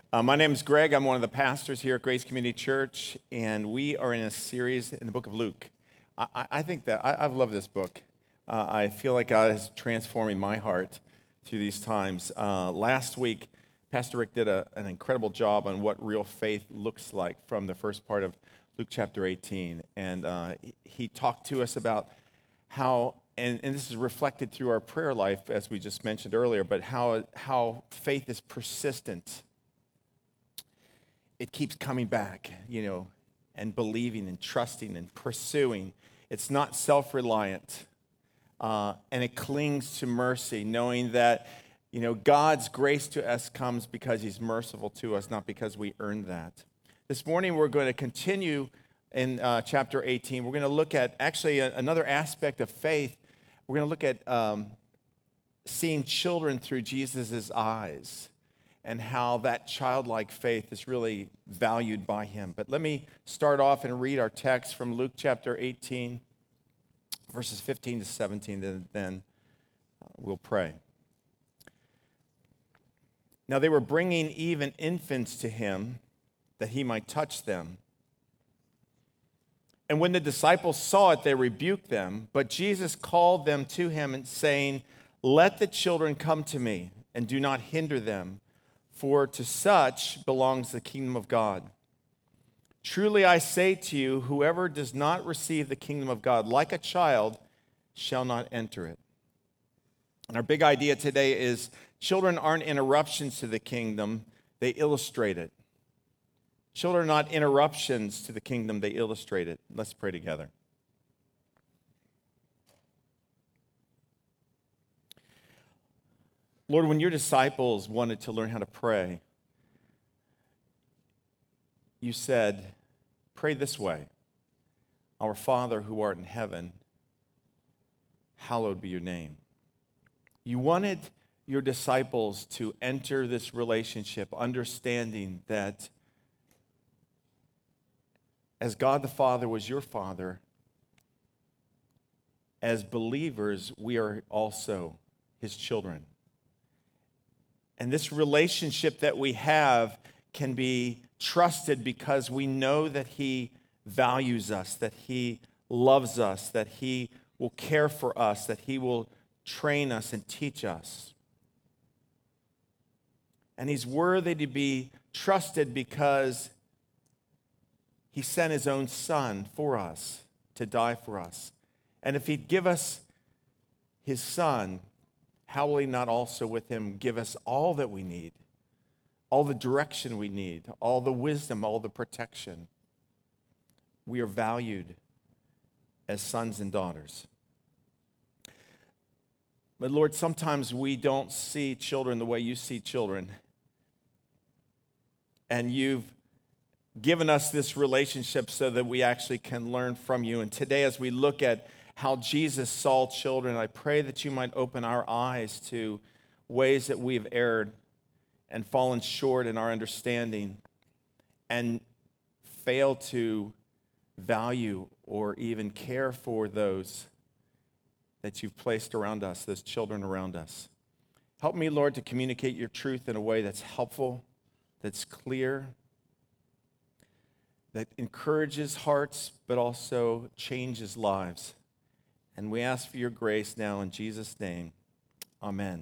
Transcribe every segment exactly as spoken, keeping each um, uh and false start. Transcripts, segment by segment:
Uh, my name is Greg. I'm one of the pastors here at Grace Community Church, and we are in a series in the book of Luke. I, I I think that I, I've loved this book. Uh, I feel like God is transforming my heart through these times. Uh, last week, Pastor Rick did a, an incredible job on what real faith looks like from the first part of Luke chapter eighteen, and uh, he, he talked to us about how, and, and this is reflected through our prayer life, as we just mentioned earlier, but how how faith is persistent. It keeps coming back, you know, and believing and trusting and pursuing. It's not self-reliant, uh, and it clings to mercy, knowing that, you know, God's grace to us comes because he's merciful to us, not because we earned that. This morning, we're going to continue in uh, chapter eighteen. We're going to look at actually a, another aspect of faith. We're going to look at um, seeing children through Jesus' eyes, and how that childlike faith is really valued by him. But let me start off and read our text from Luke chapter eighteen, verses fifteen to seventeen, then, then we'll pray. Now they were bringing even infants to him that he might touch them. And when the disciples saw it, they rebuked them. But Jesus called them to him and saying, "Let the children come to me, and do not hinder them, for to such belongs the kingdom of God. Truly I say to you, whoever does not receive the kingdom of God like a child shall not enter it." And our big idea today is children aren't interruptions to the kingdom, they illustrate it. Children are not interruptions to the kingdom, they illustrate it. Let's pray together. Lord, when your disciples wanted to learn how to pray, you said, "Pray this way, our Father who art in heaven, hallowed be your name." You wanted your disciples to enter this relationship understanding that as God the Father was your Father, as believers, we are also his children. And this relationship that we have can be trusted because we know that he values us, that he loves us, that he will care for us, that he will train us and teach us. And he's worthy to be trusted because he sent his own son for us to die for us. And if he'd give us his son, how will he not also with him give us all that we need, all the direction we need, all the wisdom, all the protection? We are valued as sons and daughters. But Lord, sometimes we don't see children the way you see children. And you've given us this relationship so that we actually can learn from you. And today, as we look at how Jesus saw children, I pray that you might open our eyes to ways that we've erred and fallen short in our understanding and fail to value or even care for those that you've placed around us, those children around us. Help me, Lord, to communicate your truth in a way that's helpful, that's clear, that encourages hearts, but also changes lives. And we ask for your grace now in Jesus' name. Amen.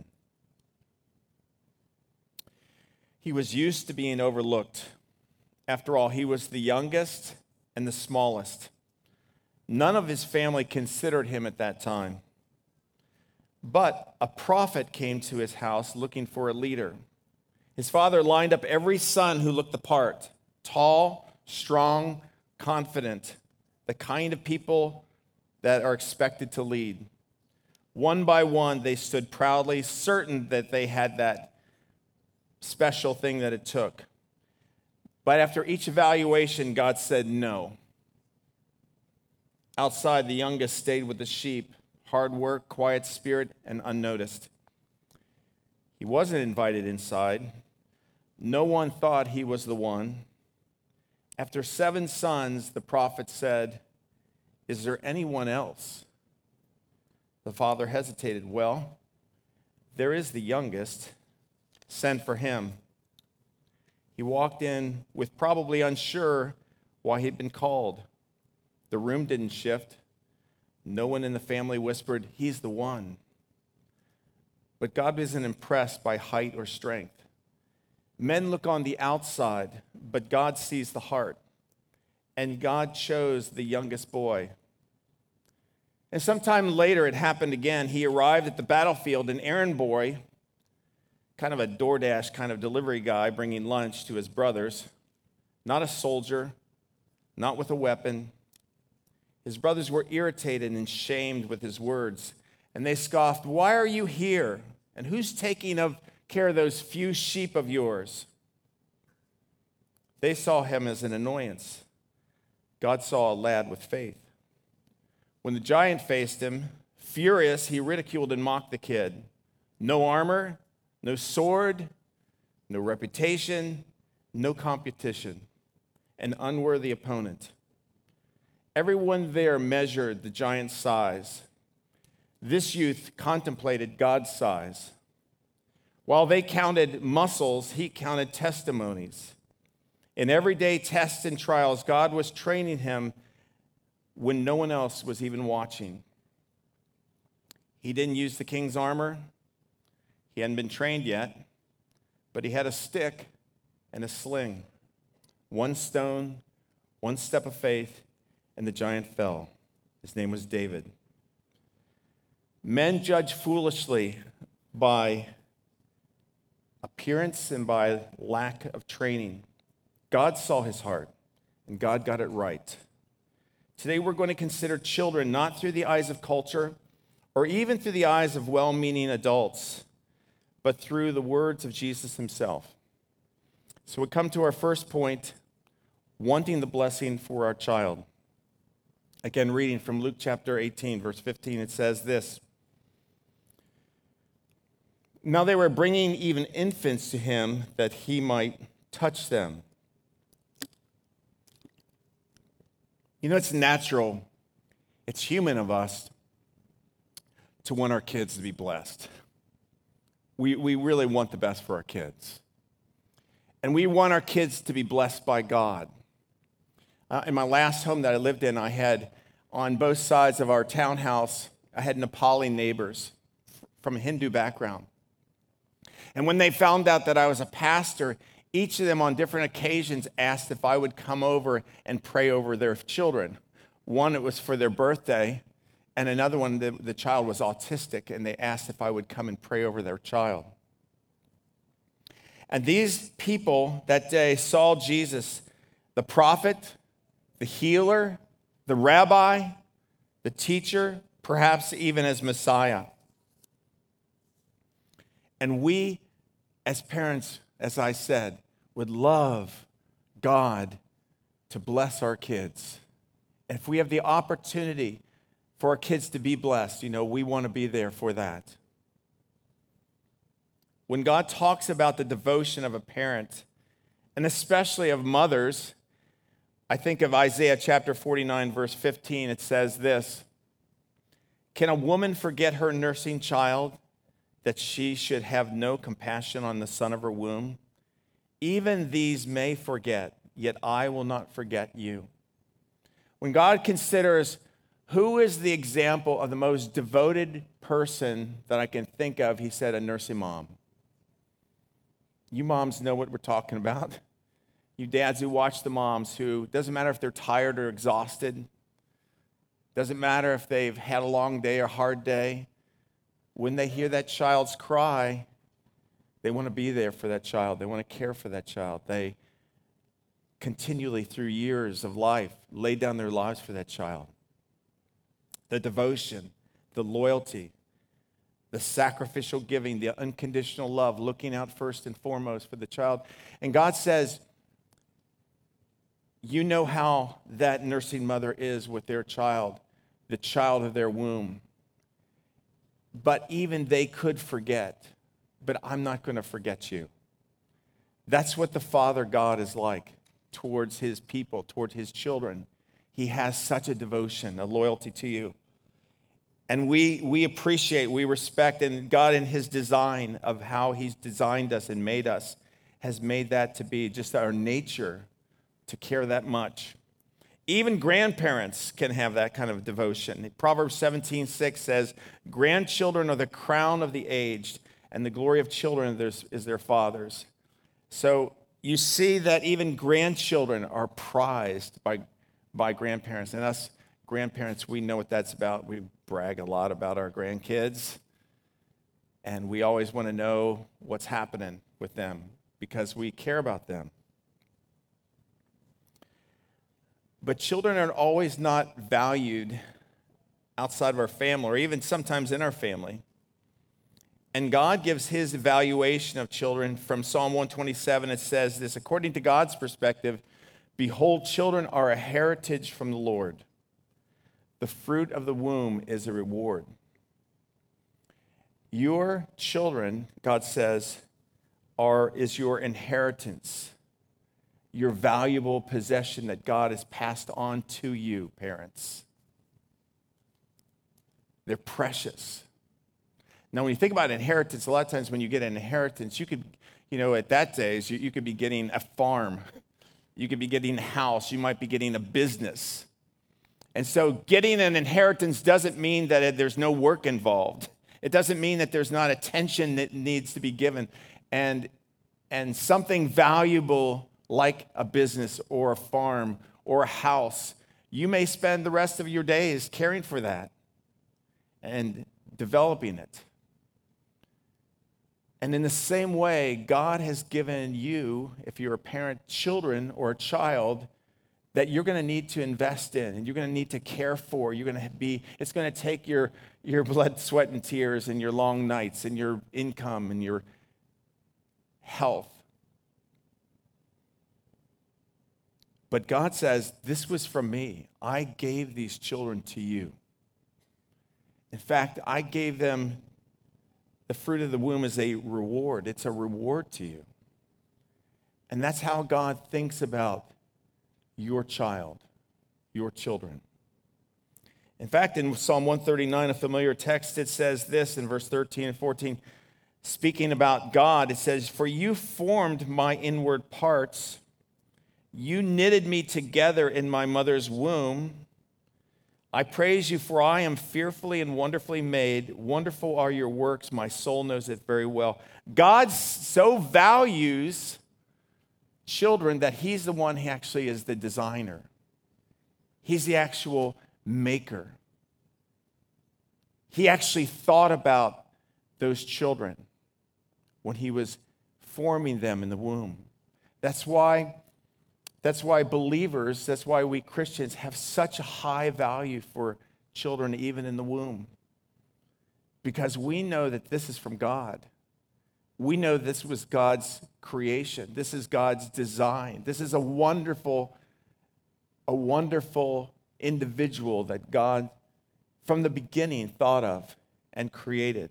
He was used to being overlooked. After all, he was the youngest and the smallest. None of his family considered him at that time. But a prophet came to his house looking for a leader. His father lined up every son who looked the part, tall, strong, confident, the kind of people that are expected to lead. One by one, they stood proudly, certain that they had that special thing that it took. But after each evaluation, God said no. Outside, the youngest stayed with the sheep, hard work, quiet spirit, and unnoticed. He wasn't invited inside. No one thought he was the one. After seven sons, the prophet said, "Is there anyone else?" The father hesitated. "Well, there is the youngest. Send for him." He walked in with probably unsure why he'd been called. The room didn't shift. No one in the family whispered, "He's the one." But God isn't impressed by height or strength. Men look on the outside, but God sees the heart. And God chose the youngest boy. And sometime later, it happened again. He arrived at the battlefield, an errand boy, kind of a DoorDash kind of delivery guy, bringing lunch to his brothers. Not a soldier, not with a weapon. His brothers were irritated and shamed with his words. And they scoffed, "Why are you here? And who's taking of care of those few sheep of yours?" They saw him as an annoyance. God saw a lad with faith. When the giant faced him, furious, he ridiculed and mocked the kid. No armor, no sword, no reputation, no competition. An unworthy opponent. Everyone there measured the giant's size. This youth contemplated God's size. While they counted muscles, he counted testimonies. In everyday tests and trials, God was training him when no one else was even watching. He didn't use the king's armor. He hadn't been trained yet, but he had a stick and a sling. One stone, one step of faith, and the giant fell. His name was David. Men judge foolishly by appearance and by lack of training. God saw his heart, and God got it right. Today we're going to consider children not through the eyes of culture or even through the eyes of well-meaning adults, but through the words of Jesus himself. So we come to our first point, wanting the blessing for our child. Again, reading from Luke chapter eighteen, verse fifteen, it says this. Now they were bringing even infants to him that he might touch them. You know, it's natural, it's human of us to want our kids to be blessed. We, we really want the best for our kids. And we want our kids to be blessed by God. Uh, in my last home that I lived in, I had on both sides of our townhouse, I had Nepali neighbors from a Hindu background. And when they found out that I was a pastor, each of them on different occasions asked if I would come over and pray over their children. One, it was for their birthday, and another one, the, the child was autistic, and they asked if I would come and pray over their child. And these people that day saw Jesus, the prophet, the healer, the rabbi, the teacher, perhaps even as Messiah. And we, as parents, as I said, would love God to bless our kids. And if we have the opportunity for our kids to be blessed, you know, we want to be there for that. When God talks about the devotion of a parent, and especially of mothers, I think of Isaiah chapter forty-nine, verse fifteen. It says this, "Can a woman forget her nursing child, that she should have no compassion on the son of her womb? Even these may forget, yet I will not forget you." When God considers who is the example of the most devoted person that I can think of, he said a nursing mom. You moms know what we're talking about. You dads who watch the moms who, doesn't matter if they're tired or exhausted, doesn't matter if they've had a long day or hard day, when they hear that child's cry, they want to be there for that child. They want to care for that child. They continually, through years of life, lay down their lives for that child. The devotion, the loyalty, the sacrificial giving, the unconditional love, looking out first and foremost for the child. And God says, you know how that nursing mother is with their child, the child of their womb. But even they could forget. But I'm not going to forget you. That's what the Father God is like towards his people, towards his children. He has such a devotion, a loyalty to you. And we we appreciate, we respect, and God in his design of how he's designed us and made us has made that to be just our nature to care that much. Even grandparents can have that kind of devotion. Proverbs seventeen six says, grandchildren are the crown of the aged, and the glory of children is their fathers. So you see that even grandchildren are prized by, by grandparents. And us grandparents, we know what that's about. We brag a lot about our grandkids. And we always want to know what's happening with them because we care about them. But children are always not valued outside of our family or even sometimes in our family. And God gives his evaluation of children from Psalm one twenty-seven. It says this, according to God's perspective, behold, children are a heritage from the Lord. The fruit of the womb is a reward. Your children, God says, are is your inheritance, your valuable possession that God has passed on to you, parents. They're precious. Now, when you think about inheritance, a lot of times when you get an inheritance, you could, you know, at that days, you, you could be getting a farm. You could be getting a house. You might be getting a business. And so getting an inheritance doesn't mean that it, there's no work involved. It doesn't mean that there's not attention that needs to be given. And, and something valuable like a business or a farm or a house, you may spend the rest of your days caring for that and developing it. And in the same way, God has given you, if you're a parent, children or a child that you're going to need to invest in and you're going to need to care for. You're going to be, it's going to take your, your blood, sweat, and tears and your long nights and your income and your health. But God says, this was from me. I gave these children to you. In fact, I gave them the fruit of the womb as a reward. It's a reward to you. And that's how God thinks about your child, your children. In fact, in Psalm one thirty-nine, a familiar text, it says this in verse thirteen and fourteen, speaking about God, it says, for you formed my inward parts. You knitted me together in my mother's womb. I praise you, for I am fearfully and wonderfully made. Wonderful are your works. My soul knows it very well. God so values children that he's the one who actually is the designer. He's the actual maker. He actually thought about those children when he was forming them in the womb. That's why That's why believers, that's why we Christians have such a high value for children even in the womb. Because we know that this is from God. We know this was God's creation. This is God's design. This is a wonderful, a wonderful individual that God from the beginning thought of and created.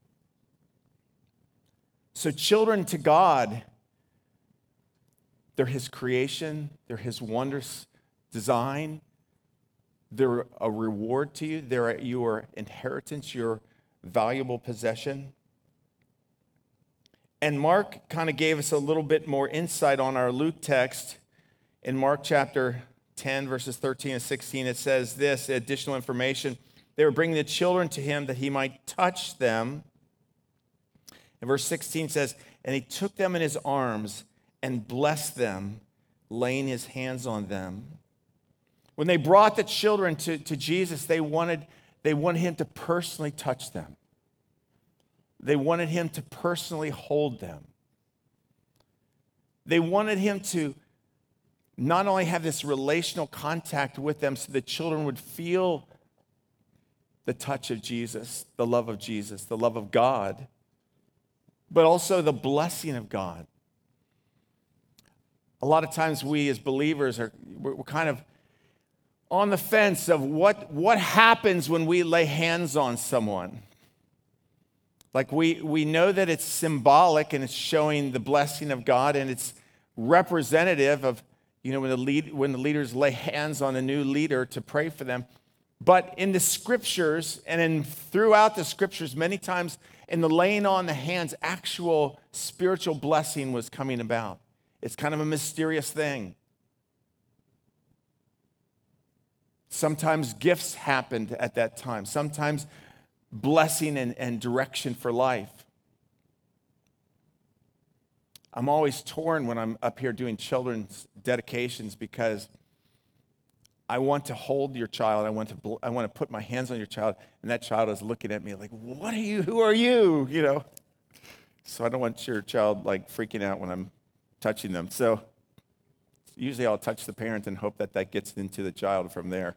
So children to God, they're his creation. They're his wondrous design. They're a reward to you. They're your inheritance, your valuable possession. And Mark kind of gave us a little bit more insight on our Luke text. In Mark chapter ten, verses thirteen and sixteen, it says this, additional information. They were bringing the children to him that he might touch them. And verse sixteen says, and he took them in his arms and blessed them, laying his hands on them. When they brought the children to, to Jesus, they wanted, they wanted him to personally touch them. They wanted him to personally hold them. They wanted him to not only have this relational contact with them so the children would feel the touch of Jesus, the love of Jesus, the love of God, but also the blessing of God. A lot of times we as believers are we're kind of on the fence of what, what happens when we lay hands on someone. Like we, we know that it's symbolic and it's showing the blessing of God and it's representative of, you know, when the lead, when the leaders lay hands on a new leader to pray for them. But in the scriptures and in throughout the scriptures, many times in the laying on the hands, actual spiritual blessing was coming about. It's kind of a mysterious thing. Sometimes gifts happened at that time. Sometimes blessing and, and direction for life. I'm always torn when I'm up here doing children's dedications because I want to hold your child. I want to I want to put my hands on your child, and that child is looking at me like, "What are you? Who are you?" You know. So I don't want your child like freaking out when I'm touching them. So usually I'll touch the parent and hope that that gets into the child from there.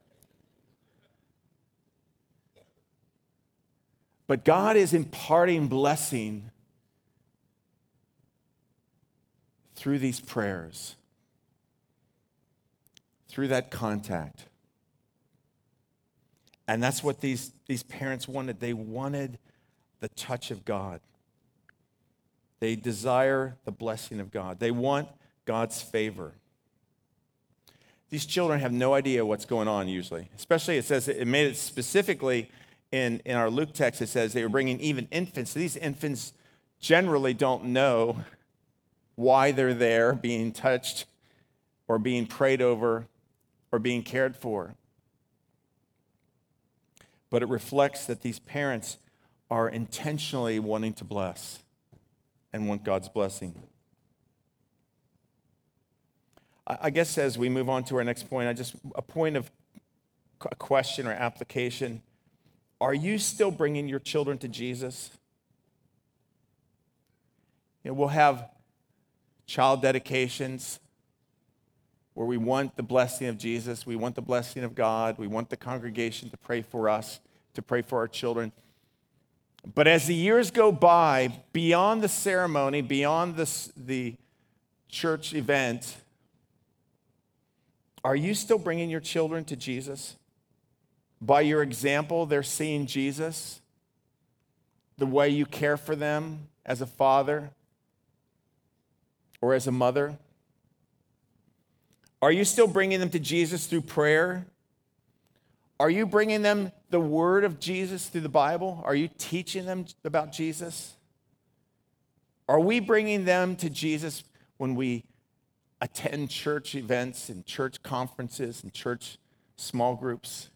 But God is imparting blessing through these prayers, through that contact. And that's what these, these parents wanted. They wanted the touch of God. They desire the blessing of God. They want God's favor. These children have no idea what's going on usually. Especially it says, it made it specifically in, in our Luke text, it says they were bringing even infants. These infants generally don't know why they're there being touched or being prayed over or being cared for. But it reflects that these parents are intentionally wanting to bless and want God's blessing. I guess as we move on to our next point, I just a point of a question or application. Are you still bringing your children to Jesus? You know, we'll have child dedications where we want the blessing of Jesus, we want the blessing of God, we want the congregation to pray for us, to pray for our children. But as the years go by, beyond the ceremony, beyond the, the church event, are you still bringing your children to Jesus? By your example, they're seeing Jesus, the way you care for them as a father or as a mother? Are you still bringing them to Jesus through prayer? Are you bringing them the word of Jesus through the Bible? Are you teaching them about Jesus? Are we bringing them to Jesus when we attend church events and church conferences and church small groups?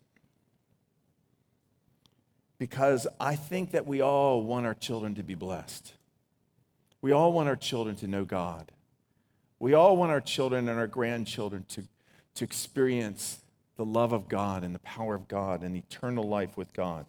Because I think that we all want our children to be blessed. We all want our children to know God. We all want our children and our grandchildren to, to experience the love of God and the power of God and eternal life with God.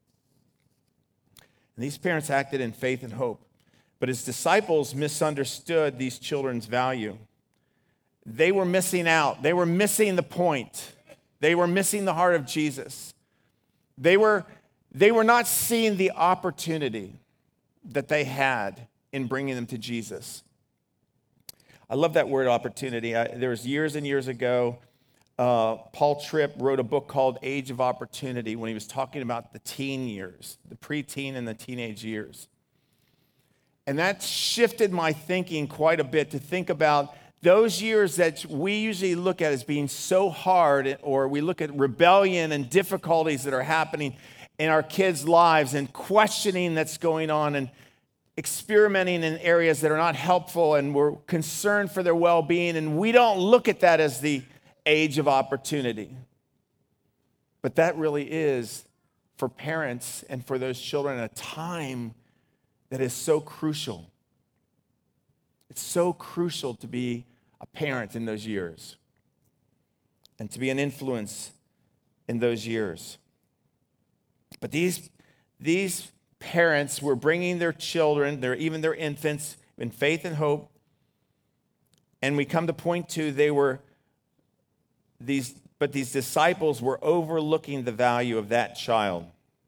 And these parents acted in faith and hope. But his disciples misunderstood these children's value. They were missing out. They were missing the point. They were missing the heart of Jesus. They were, they were not seeing the opportunity that they had in bringing them to Jesus. I love that word opportunity. I, there was years and years ago, uh, Paul Tripp wrote a book called Age of Opportunity when he was talking about the teen years, the preteen and the teenage years. And that shifted my thinking quite a bit to think about those years that we usually look at as being so hard, or we look at rebellion and difficulties that are happening in our kids' lives and questioning that's going on and experimenting in areas that are not helpful, and we're concerned for their well-being, and we don't look at that as the age of opportunity. But that really is, for parents and for those children, a time that is so crucial. It's so crucial to be a parent in those years and to be an influence in those years. But these, these parents were bringing their children, their, even their infants, in faith and hope. And we come to point two, they were these, but these disciples were overlooking the value of that child.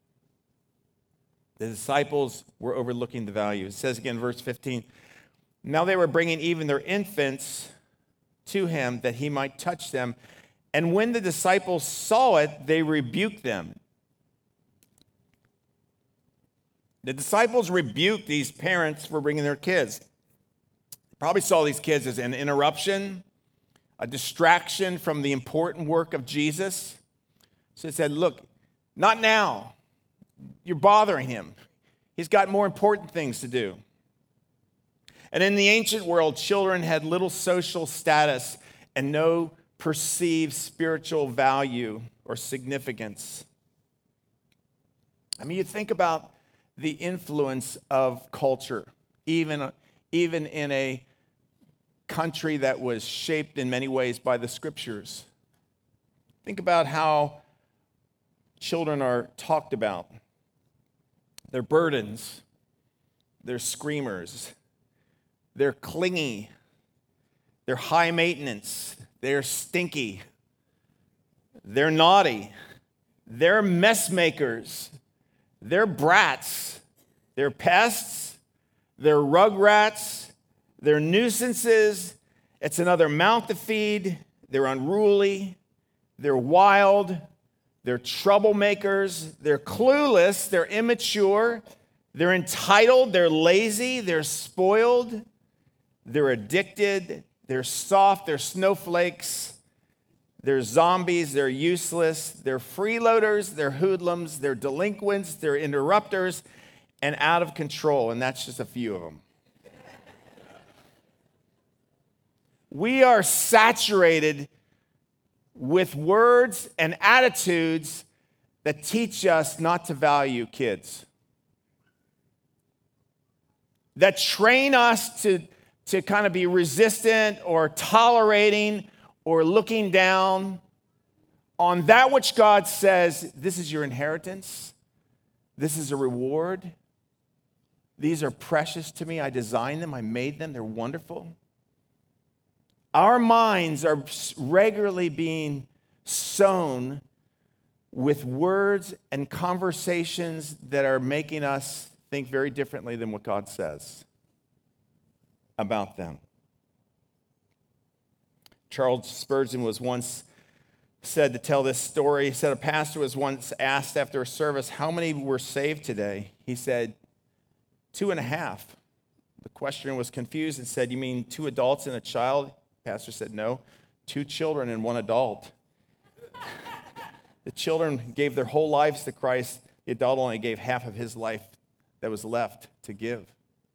The disciples were overlooking the value. It says again, verse fifteen, now they were bringing even their infants to him that he might touch them. And when the disciples saw it, they rebuked them. The disciples rebuked these parents for bringing their kids. They probably saw these kids as an interruption, a distraction from the important work of Jesus. So they said, look, not now. You're bothering him. He's got more important things to do. And in the ancient world, children had little social status and no perceived spiritual value or significance. I mean, you think about the influence of culture, even, even in a country that was shaped in many ways by the scriptures. Think about how children are talked about. They're burdens, they're screamers, they're clingy, they're high maintenance, they're stinky, they're naughty, they're mess makers, they're brats, they're pests, they're rug rats, they're nuisances, it's another mouth to feed, they're unruly, they're wild, they're troublemakers, they're clueless, they're immature, they're entitled, they're lazy, they're spoiled, they're addicted, they're soft, they're snowflakes, they're zombies, they're useless, they're freeloaders, they're hoodlums, they're delinquents, they're interrupters, and out of control, and that's just a few of them. We are saturated with words and attitudes that teach us not to value kids, that train us to, to kind of be resistant or tolerating or looking down on that which God says, this is your inheritance, this is a reward, these are precious to me, I designed them, I made them, they're wonderful. Our minds are regularly being sown with words and conversations that are making us think very differently than what God says about them. Charles Spurgeon was once said to tell this story. He said a pastor was once asked after a service, how many were saved today? He said, two and a half. The questioner was confused and said, you mean two adults and a child? The pastor said, no, two children and one adult. The children gave their whole lives to Christ. The adult only gave half of his life that was left to give.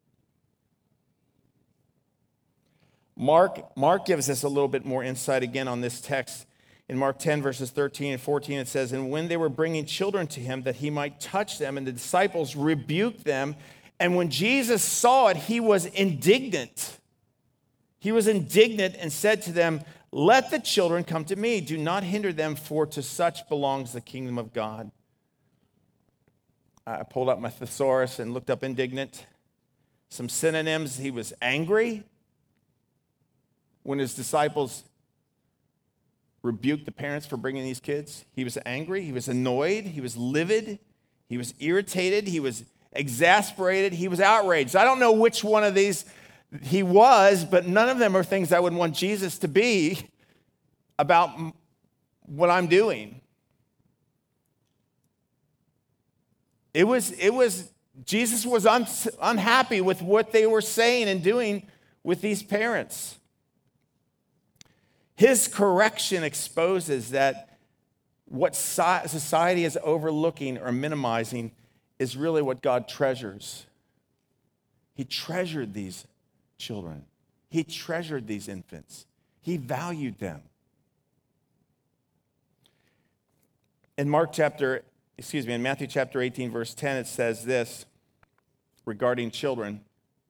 Mark, Mark gives us a little bit more insight again on this text. In Mark ten, verses thirteen and fourteen, it says, and when they were bringing children to him that he might touch them, and the disciples rebuked them, and when Jesus saw it, he was indignant. He was indignant and said to them, let the children come to me. Do not hinder them, for to such belongs the kingdom of God. I pulled up my thesaurus and looked up indignant. Some synonyms. He was angry when his disciples rebuked the parents for bringing these kids. He was angry. He was annoyed. He was livid. He was irritated. He was exasperated. He was outraged. I don't know which one of these he was, but none of them are things I would want Jesus to be about what I'm doing. It was, it was, Jesus was un, unhappy with what they were saying and doing with these parents. His correction exposes that what society is overlooking or minimizing is really what God treasures. He treasured these children. He treasured these infants. He valued them. In Mark chapter, excuse me, in Matthew chapter eighteen, verse ten, it says this regarding children.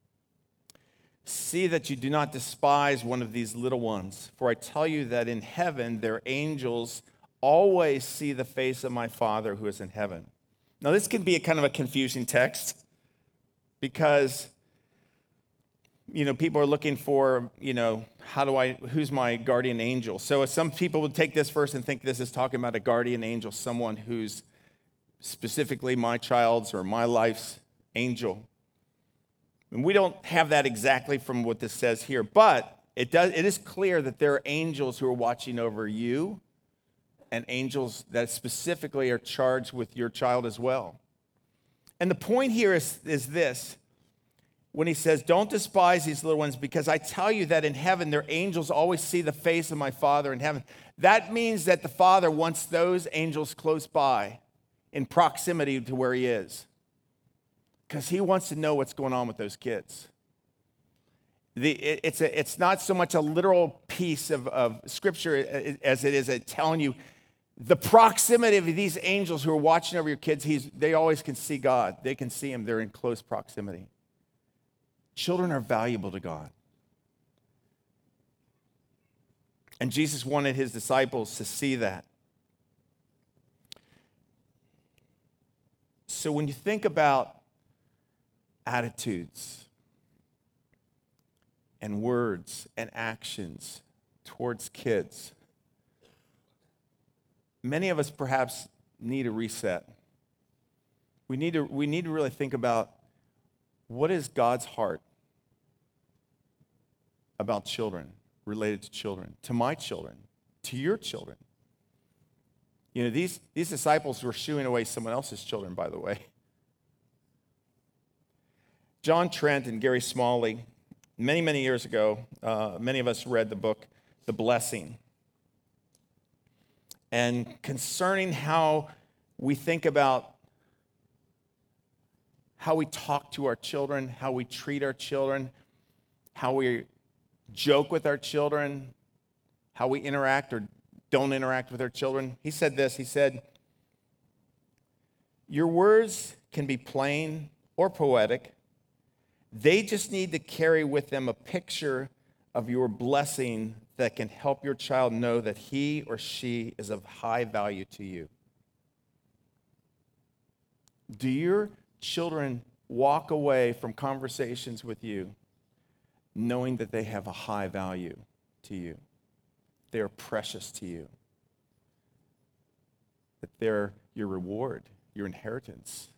See that you do not despise one of these little ones, for I tell you that in heaven their angels always see the face of my Father who is in heaven. Now this can be a kind of a confusing text because, you know, people are looking for, you know, how do I, who's my guardian angel? So some people would take this verse and think this is talking about a guardian angel, someone who's specifically my child's or my life's angel. And we don't have that exactly from what this says here, but it does. It is clear that there are angels who are watching over you and angels that specifically are charged with your child as well. And the point here is, is this. When he says, don't despise these little ones, because I tell you that in heaven their angels always see the face of my Father in heaven. That means that the Father wants those angels close by in proximity to where he is. because he wants to know what's going on with those kids. The, it, it's, a, it's not so much a literal piece of, of scripture as it is a telling you the proximity of these angels who are watching over your kids. He's, they always can see God. They can see him. They're in close proximity. Children are valuable to God. And Jesus wanted his disciples to see that. So when you think about attitudes and words and actions towards kids, many of us perhaps need a reset. We need to, we need to really think about what is God's heart about children, related to children, to my children, to your children. You know, these, these disciples were shooing away someone else's children, by the way. John Trent and Gary Smalley, many, many years ago, uh, many of us read the book, The Blessing. And concerning how we think about how we talk to our children, how we treat our children, how we joke with our children, how we interact or don't interact with our children. He said this, he said, your words can be plain or poetic. They just need to carry with them a picture of your blessing that can help your child know that he or she is of high value to you. Do your children walk away from conversations with you knowing that they have a high value to you? They are precious to you. That they're your reward, your inheritance.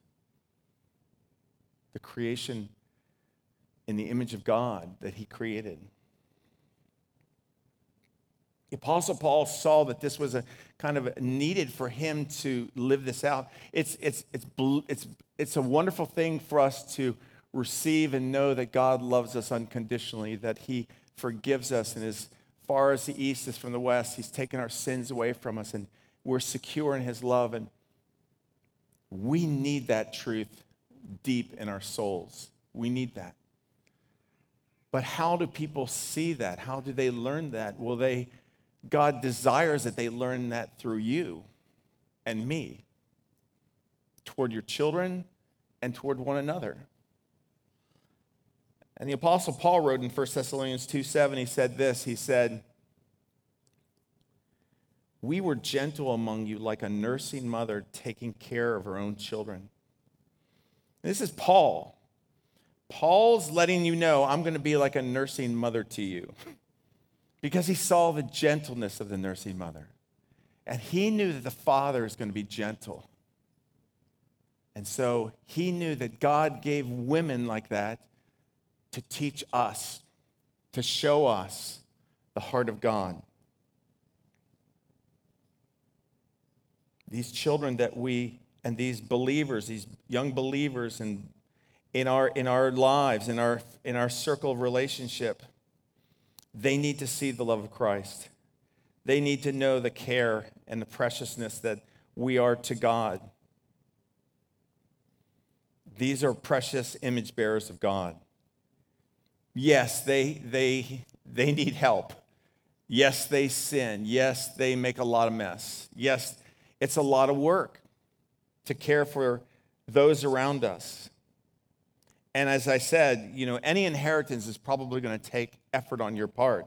The creation in the image of God that he created. The Apostle Paul saw that this was a kind of needed for him to live this out. It's, it's, it's, it's, it's a wonderful thing for us to receive and know that God loves us unconditionally, that he forgives us, and as far as the east is from the west, he's taken our sins away from us, and we're secure in his love. And we need that truth deep in our souls. We need that. But how do people see that? How do they learn that? Well, they God desires that they learn that through you and me, toward your children and toward one another. And the Apostle Paul wrote in First Thessalonians two seven, he said this, he said, we were gentle among you like a nursing mother taking care of her own children. And this is Paul. Paul's letting you know, I'm going to be like a nursing mother to you. Because he saw the gentleness of the nursing mother. And he knew that the father is going to be gentle. And so he knew that God gave women like that to teach us, to show us the heart of God. These children that we, and these believers, these young believers in, in, our, in our lives, in our, in our circle of relationship, they need to see the love of Christ. They need to know the care and the preciousness that we are to God. These are precious image bearers of God. Yes, they, they, they need help. Yes, they sin. Yes, they make a lot of mess. Yes, it's a lot of work to care for those around us. And as I said, you know, any inheritance is probably going to take effort on your part.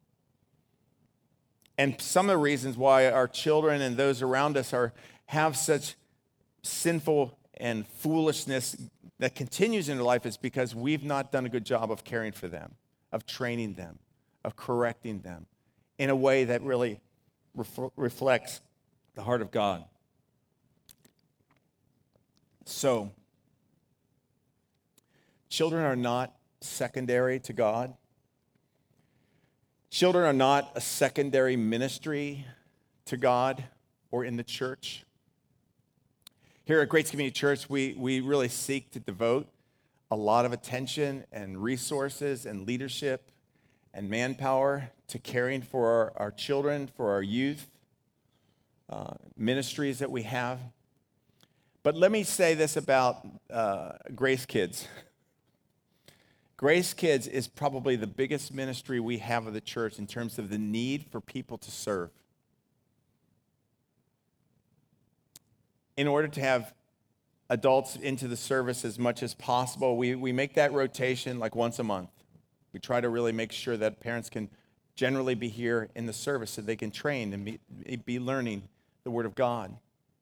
And some of the reasons why our children and those around us are have such sinful and foolishness that continues in their life is because we've not done a good job of caring for them, of training them, of correcting them in a way that really ref- reflects the heart of God. So, children are not secondary to God. Children are not a secondary ministry to God or in the church. Here at Grace Community Church, we, we really seek to devote a lot of attention and resources and leadership and manpower to caring for our, our children, for our youth, uh, ministries that we have. But let me say this about uh, Grace Kids. Grace Kids is probably the biggest ministry we have of the church in terms of the need for people to serve. In order to have adults into the service as much as possible, we, we make that rotation like once a month. We try to really make sure that parents can generally be here in the service so they can train and be, be learning the Word of God.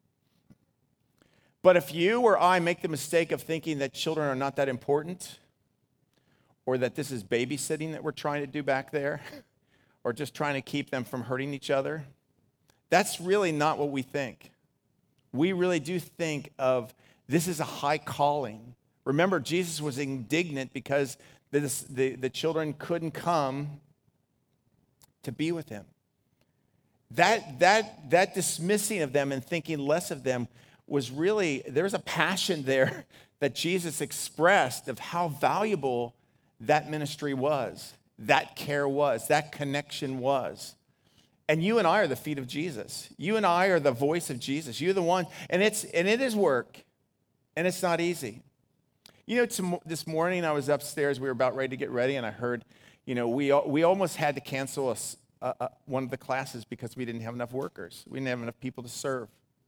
But if you or I make the mistake of thinking that children are not that important, or that this is babysitting that we're trying to do back there, or just trying to keep them from hurting each other, that's really not what we think. We really do think of this is a high calling. Remember, Jesus was indignant because this, the, the children couldn't come to be with him. That, that, that dismissing of them and thinking less of them was really, there's a passion there that Jesus expressed of how valuable that ministry was, that care was, that connection was. And you and I are the feet of Jesus. You and I are the voice of Jesus. You're the one, and it's and it is work, and it's not easy. You know, to, this morning I was upstairs. We were about ready to get ready, and I heard, you know, we we almost had to cancel a, a, a, one of the classes because we didn't have enough workers. We didn't have enough people to serve,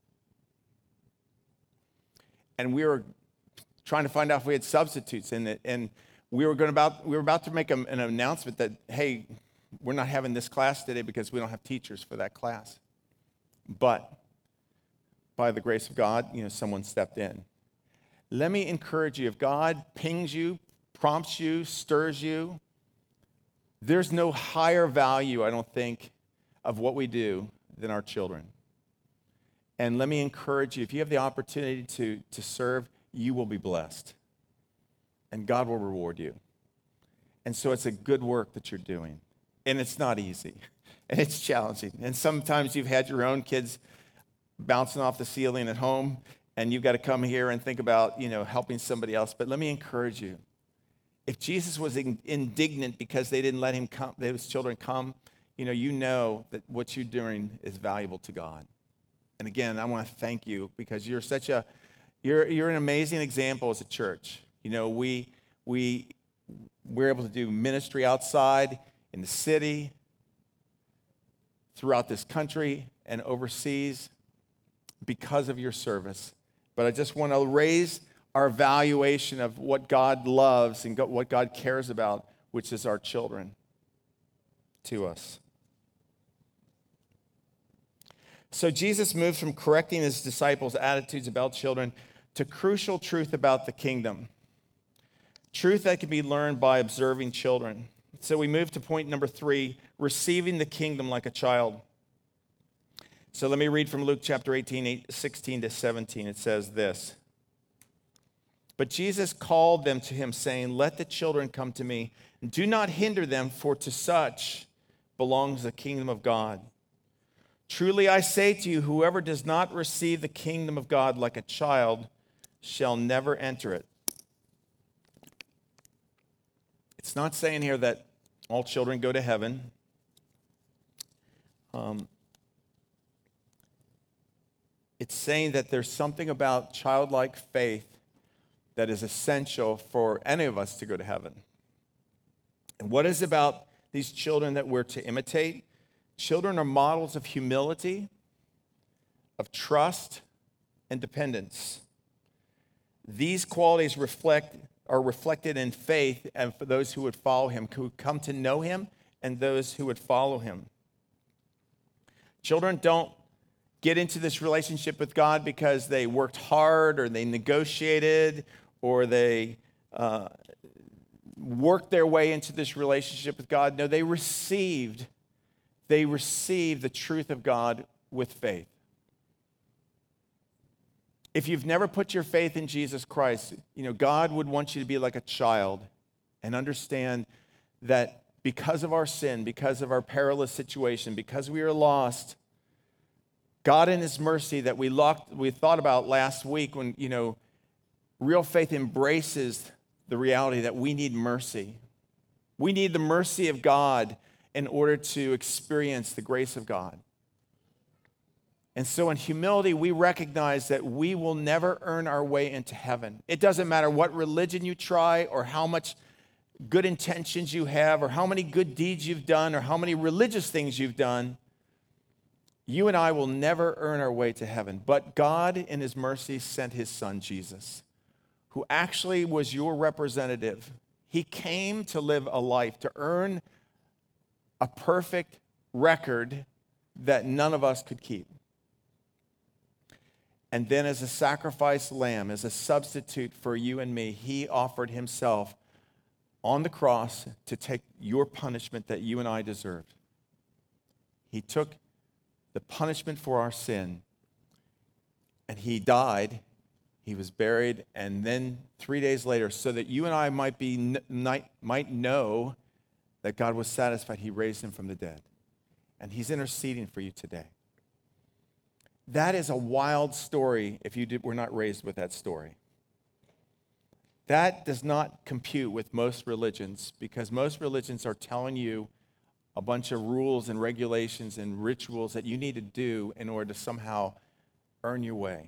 and we were trying to find out if we had substitutes. And and we were going about we were about to make a, an announcement that, hey, we're not having this class today because we don't have teachers for that class. But by the grace of God, you know, someone stepped in. Let me encourage you, if God pings you, prompts you, stirs you, there's no higher value, I don't think, of what we do than our children. And let me encourage you, if you have the opportunity to, to serve, you will be blessed. And God will reward you. And so it's a good work that you're doing. And it's not easy, and it's challenging. And sometimes you've had your own kids bouncing off the ceiling at home, and you've got to come here and think about, you know, helping somebody else. But let me encourage you. If Jesus was indignant because they didn't let him come, those children come, you know, you know that what you're doing is valuable to God. And again, I want to thank you because you're such a, you're you're an amazing example as a church. You know, we we we're able to do ministry outside in the city, throughout this country, and overseas because of your service. But I just want to raise our valuation of what God loves and what God cares about, which is our children, to us. So Jesus moves from correcting his disciples' attitudes about children to crucial truth about the kingdom. Truth that can be learned by observing children. So we move to point number three, receiving the kingdom like a child. So let me read from Luke chapter eighteen, sixteen to seventeen. It says this. But Jesus called them to him, saying, let the children come to me, and do not hinder them, for to such belongs the kingdom of God. Truly I say to you, whoever does not receive the kingdom of God like a child shall never enter it. It's not saying here that all children go to heaven. Um, it's saying that there's something about childlike faith that is essential for any of us to go to heaven. And what is about these children that we're to imitate? Children are models of humility, of trust, and dependence. These qualities reflect are reflected in faith and for those who would follow him, who come to know him, and those who would follow him. Children don't get into this relationship with God because they worked hard or they negotiated or they uh, worked their way into this relationship with God. No, they received, they received the truth of God with faith. If you've never put your faith in Jesus Christ, you know, God would want you to be like a child and understand that because of our sin, because of our perilous situation, because we are lost, God in his mercy that we locked, we thought about last week when, you know, real faith embraces the reality that we need mercy. We need the mercy of God in order to experience the grace of God. And so in humility, we recognize that we will never earn our way into heaven. It doesn't matter what religion you try or how much good intentions you have or how many good deeds you've done or how many religious things you've done. You and I will never earn our way to heaven. But God, in his mercy, sent his son, Jesus, who actually was your representative. He came to live a life, to earn a perfect record that none of us could keep. And then as a sacrifice lamb, as a substitute for you and me, he offered himself on the cross to take your punishment that you and I deserved. He took the punishment for our sin, and he died, he was buried, and then three days later, so that you and I might be might know that God was satisfied, he raised him from the dead. And he's interceding for you today. That is a wild story if you did, were not raised with that story. That does not compute with most religions, because most religions are telling you a bunch of rules and regulations and rituals that you need to do in order to somehow earn your way.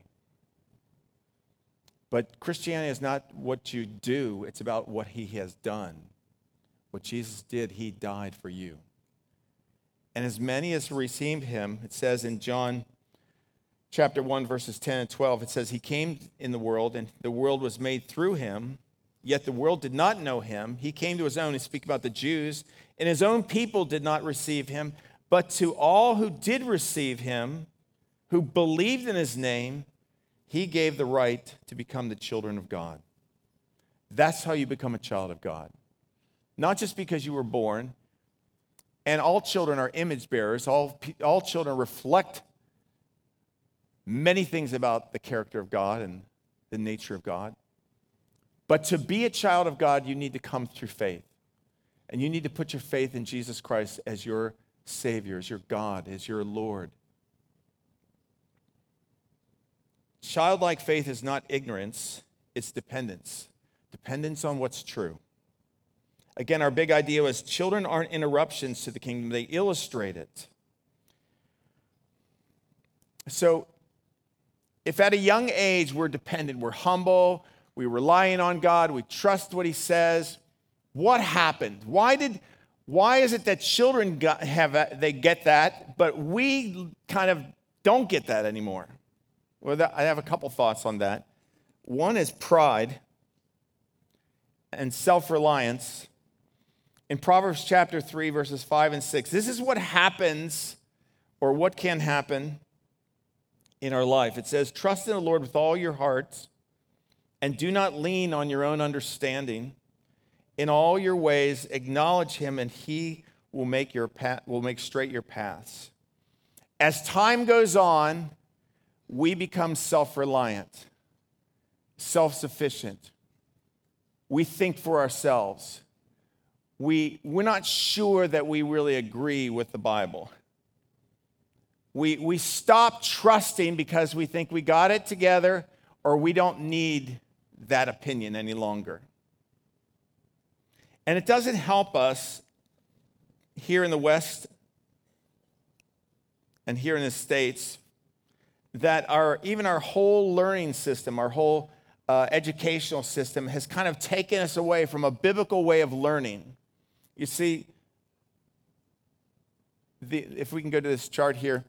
But Christianity is not what you do, it's about what he has done. What Jesus did, he died for you. And as many as received him, it says in John chapter one, verses ten and twelve, it says, he came in the world, and the world was made through him, yet the world did not know him. He came to his own, and speak about the Jews, and his own people did not receive him. But to all who did receive him, who believed in his name, he gave the right to become the children of God. That's how you become a child of God. Not just because you were born, and all children are image bearers, all, all children reflect many things about the character of God and the nature of God. But to be a child of God, you need to come through faith. And you need to put your faith in Jesus Christ as your Savior, as your God, as your Lord. Childlike faith is not ignorance, it's dependence. Dependence on what's true. Again, our big idea was children aren't interruptions to the kingdom, they illustrate it. So, if at a young age we're dependent, we're humble, we're relying on God, we trust what he says, what happened? Why did, why is it that children got, have they get that, but we kind of don't get that anymore? Well, that, I have a couple thoughts on that. One is pride and self-reliance. In Proverbs chapter three, verses five and six, this is what happens, or what can happen in our life. It says, trust in the Lord with all your hearts, and do not lean on your own understanding. In all your ways, acknowledge him, and he will make your path, will make straight your paths. As time goes on, we become self-reliant, self-sufficient. We think for ourselves. We, we're not sure that we really agree with the Bible. We, we stop trusting because we think we got it together, or we don't need that opinion any longer. And it doesn't help us here in the West and here in the States that our even our whole learning system, our whole uh, educational system has kind of taken us away from a biblical way of learning. You see, the, if we can go to this chart here,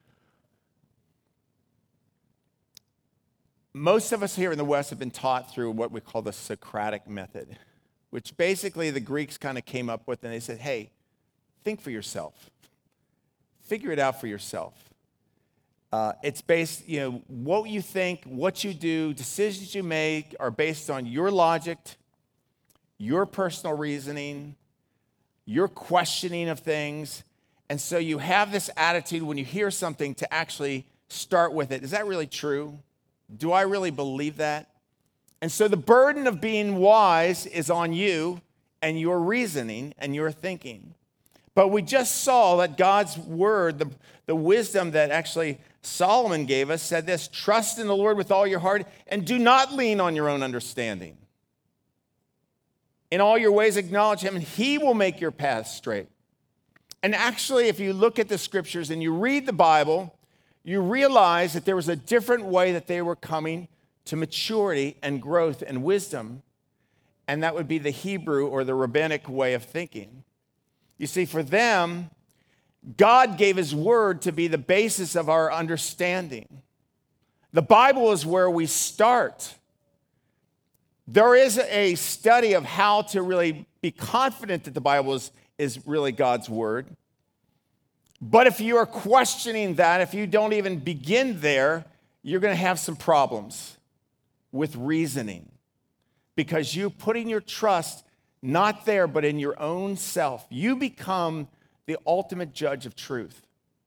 most of us here in the West have been taught through what we call the Socratic method, which basically the Greeks kind of came up with, and they said, hey, think for yourself. Figure it out for yourself. Uh, it's based, you know, what you think, what you do, decisions you make are based on your logic, your personal reasoning, your questioning of things. And so you have this attitude when you hear something to actually start with it. Is that really true? Do I really believe that? And so the burden of being wise is on you and your reasoning and your thinking. But we just saw that God's word, the, the wisdom that actually Solomon gave us, said this: trust in the Lord with all your heart and do not lean on your own understanding. In all your ways acknowledge him, and he will make your path straight. And actually, if you look at the scriptures and you read the Bible, you realize that there was a different way that they were coming to maturity and growth and wisdom, and that would be the Hebrew or the rabbinic way of thinking. You see, for them, God gave his word to be the basis of our understanding. The Bible is where we start. There is a study of how to really be confident that the Bible is, is really God's word. But if you are questioning that, if you don't even begin there, you're going to have some problems with reasoning, because you're putting your trust not there, but in your own self. You become the ultimate judge of truth.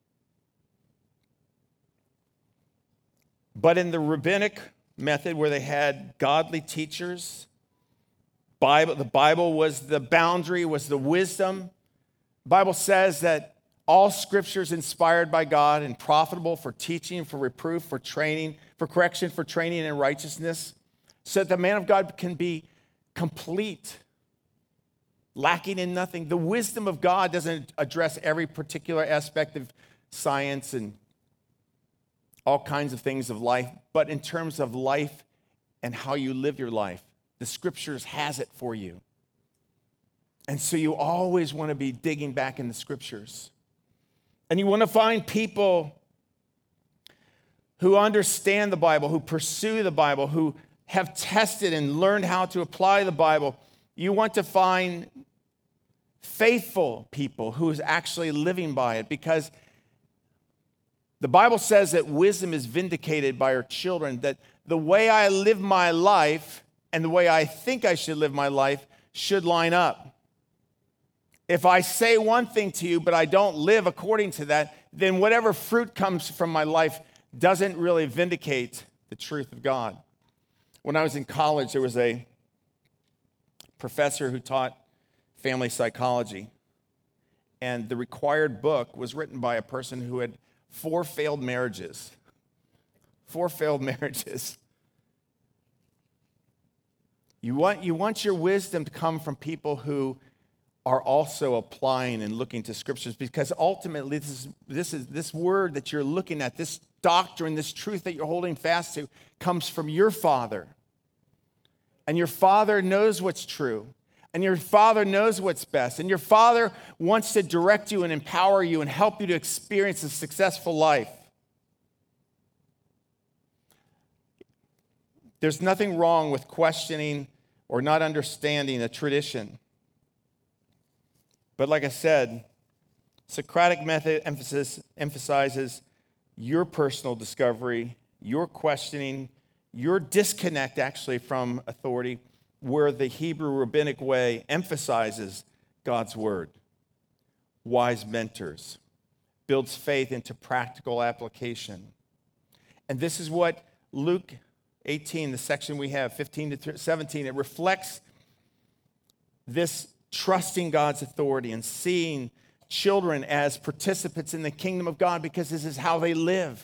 But in the rabbinic method, where they had godly teachers, Bible, the Bible was the boundary, was the wisdom. The Bible says that all scripture is inspired by God and profitable for teaching, for reproof, for training, for correction, for training in righteousness, so that the man of God can be complete, lacking in nothing. The wisdom of God doesn't address every particular aspect of science and all kinds of things of life, but in terms of life and how you live your life, the scriptures has it for you. And so you always want to be digging back in the scriptures. And you want to find people who understand the Bible, who pursue the Bible, who have tested and learned how to apply the Bible. You want to find faithful people who is actually living by it, because the Bible says that wisdom is vindicated by her children, that the way I live my life and the way I think I should live my life should line up. If I say one thing to you, but I don't live according to that, then whatever fruit comes from my life doesn't really vindicate the truth of God. When I was in college, there was a professor who taught family psychology, and the required book was written by a person who had four failed marriages. Four failed marriages. You want, you want your wisdom to come from people who are also applying and looking to scriptures, because ultimately this is, this is this word that you're looking at, this doctrine, this truth that you're holding fast to, comes from your Father. And your Father knows what's true. And your Father knows what's best. And your Father wants to direct you and empower you and help you to experience a successful life. There's nothing wrong with questioning or not understanding a tradition. But like I said, Socratic method emphasis, emphasizes your personal discovery, your questioning, your disconnect actually from authority, where the Hebrew rabbinic way emphasizes God's word. Wise mentors, builds faith into practical application. And this is what Luke eighteen, the section we have, fifteen to seventeen, it reflects this trusting God's authority and seeing children as participants in the kingdom of God, because this is how they live.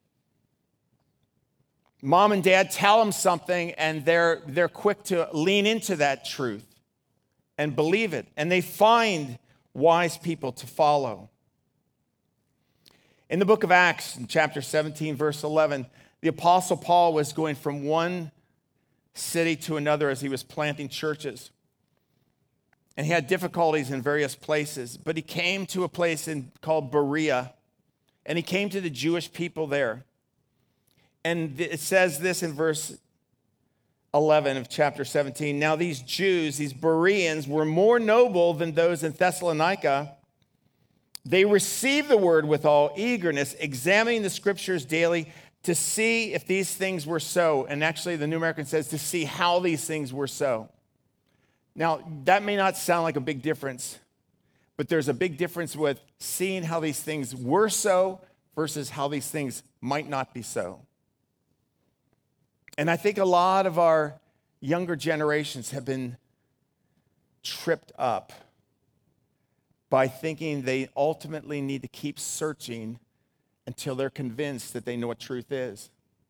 Mom and dad tell them something, and they're, they're quick to lean into that truth and believe it. And they find wise people to follow. In the book of Acts, in chapter seventeen, verse eleven, the Apostle Paul was going from one city to another as he was planting churches. And he had difficulties in various places. But he came to a place in, called Berea, and he came to the Jewish people there. And it says this in verse eleven of chapter seventeen. Now these Jews, these Bereans, were more noble than those in Thessalonica. They received the word with all eagerness, examining the scriptures daily to see if these things were so. And actually, the New American says to see how these things were so. Now, that may not sound like a big difference, but there's a big difference with seeing how these things were so versus how these things might not be so. And I think a lot of our younger generations have been tripped up by thinking they ultimately need to keep searching until they're convinced that they know what truth is.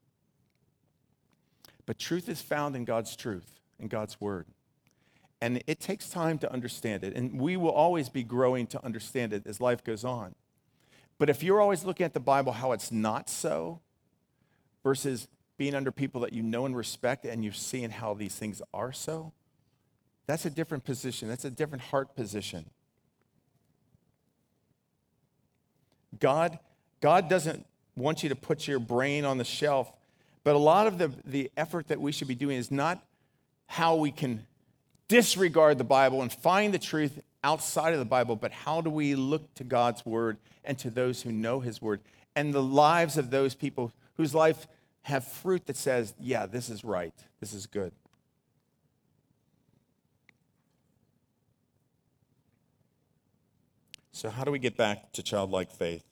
But truth is found in God's truth, in God's word. And it takes time to understand it. And we will always be growing to understand it as life goes on. But if you're always looking at the Bible how it's not so, versus being under people that you know and respect and you're seeing how these things are so, that's a different position. That's a different heart position. God, God doesn't want you to put your brain on the shelf, but a lot of the, the effort that we should be doing is not how we can disregard the Bible and find the truth outside of the Bible, but how do we look to God's word and to those who know his word and the lives of those people whose life have fruit that says, yeah, this is right, this is good. So how do we get back to childlike faith?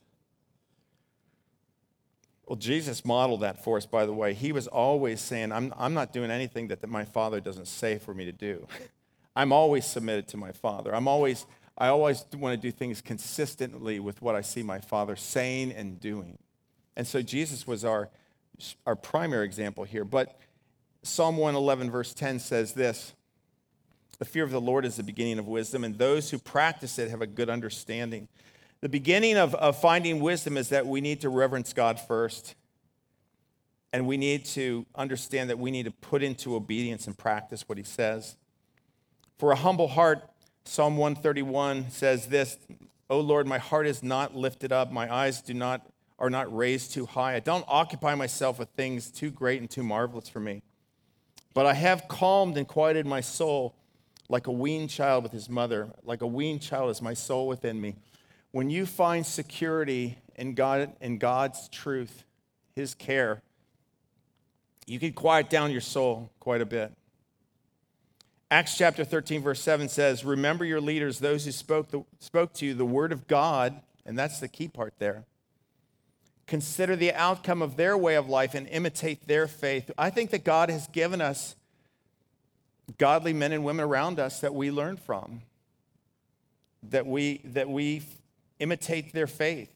Well, Jesus modeled that for us, by the way. He was always saying, I'm, I'm not doing anything that, that my Father doesn't say for me to do. I'm always submitted to my Father. I'm always, I always want to do things consistently with what I see my Father saying and doing. And so Jesus was our, our primary example here. But Psalm one eleven, verse ten says this, the fear of the Lord is the beginning of wisdom, and those who practice it have a good understanding. The beginning of, of finding wisdom is that we need to reverence God first. And we need to understand that we need to put into obedience and practice what he says. For a humble heart, Psalm one thirty-one says this, O Lord, my heart is not lifted up, my eyes do not are not raised too high. I don't occupy myself with things too great and too marvelous for me. But I have calmed and quieted my soul like a weaned child with his mother. Like a weaned child is my soul within me. When you find security in God, in God's truth, his care, you can quiet down your soul quite a bit. Acts chapter thirteen, verse seven says, remember your leaders, those who spoke, the, spoke to you the word of God, and that's the key part there. Consider the outcome of their way of life and imitate their faith. I think that God has given us godly men and women around us that we learn from, that we, that we imitate their faith.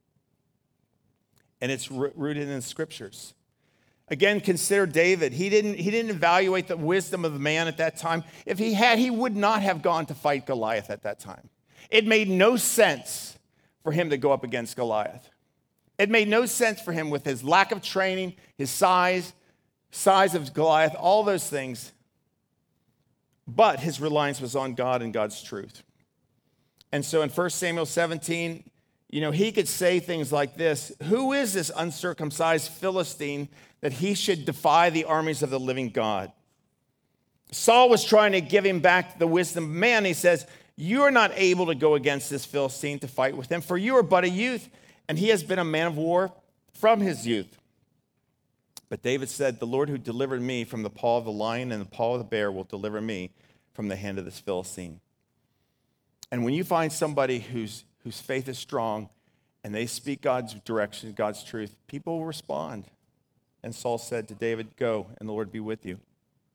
And it's rooted in the scriptures. Again, consider David. He didn't, he didn't evaluate the wisdom of the man at that time. If he had, he would not have gone to fight Goliath at that time. It made no sense for him to go up against Goliath. It made no sense for him with his lack of training, his size, size of Goliath, all those things. But his reliance was on God and God's truth. And so in First Samuel seventeen, you know, he could say things like this, who is this uncircumcised Philistine that he should defy the armies of the living God? Saul was trying to give him back the wisdom of man. He says, you are not able to go against this Philistine to fight with him, for you are but a youth, and he has been a man of war from his youth. But David said, the Lord who delivered me from the paw of the lion and the paw of the bear will deliver me from the hand of this Philistine. And when you find somebody whose, whose faith is strong and they speak God's direction, God's truth, people will respond. And Saul said to David, go, and the Lord be with you.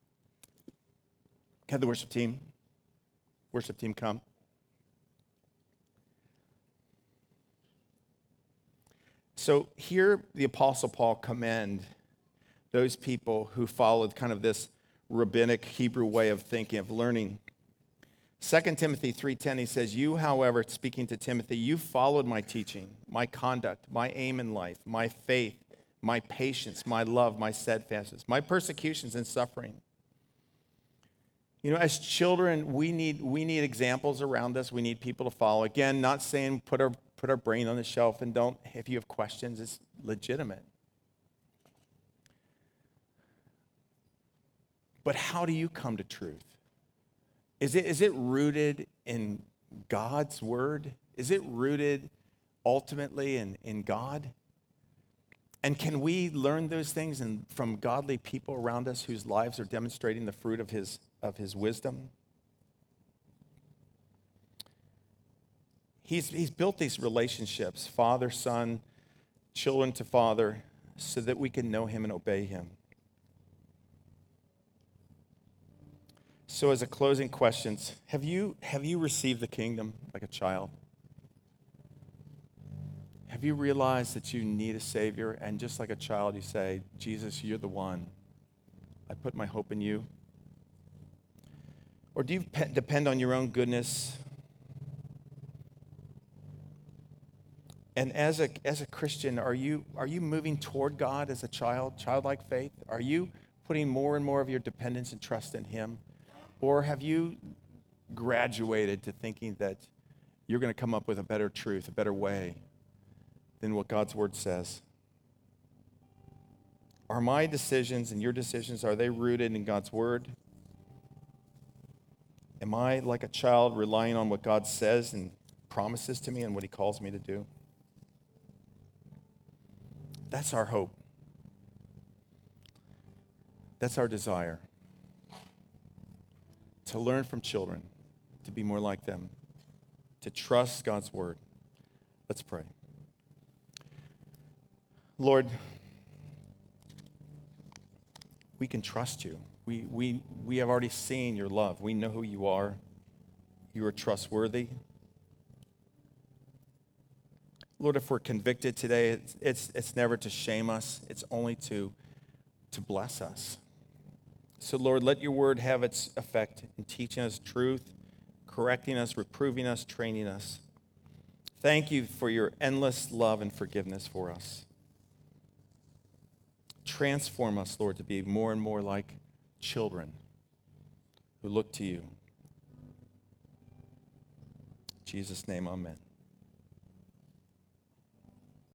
Have the worship team, worship team come. So here the Apostle Paul commend those people who followed kind of this rabbinic Hebrew way of thinking, of learning. Second Timothy three ten, he says, you, however, speaking to Timothy, you followed my teaching, my conduct, my aim in life, my faith, my patience, my love, my steadfastness, my persecutions and suffering. You know, as children, we need, we need examples around us. We need people to follow. Again, not saying put our, put our brain on the shelf and don't, if you have questions, it's legitimate. But how do you come to truth? Is it, is it rooted in God's word? Is it rooted ultimately in, in God? And can we learn those things in, from godly people around us whose lives are demonstrating the fruit of his, of his wisdom? He's, he's built these relationships, father, son, children to father, so that we can know him and obey him. So as a closing question, have you, have you received the kingdom like a child? Have you realized that you need a Savior? And just like a child, you say, Jesus, you're the one. I put my hope in you. Or do you depend on your own goodness? And as a, as a Christian, are you, are you moving toward God as a child, childlike faith? Are you putting more and more of your dependence and trust in him? Or have you graduated to thinking that you're going to come up with a better truth, a better way than what God's word says? Are my decisions and your decisions, are they rooted in God's word? Am I like a child relying on what God says and promises to me and what he calls me to do? That's our hope. That's our desire. To learn from children, to be more like them, to trust God's word. Let's pray. Lord, we can trust you. We, we, we have already seen your love. We know who you are. You are trustworthy. Lord, if we're convicted today, it's, it's, it's never to shame us. It's only to, to bless us. So, Lord, let your word have its effect in teaching us truth, correcting us, reproving us, training us. Thank you for your endless love and forgiveness for us. Transform us, Lord, to be more and more like children who look to you. In Jesus' name, amen.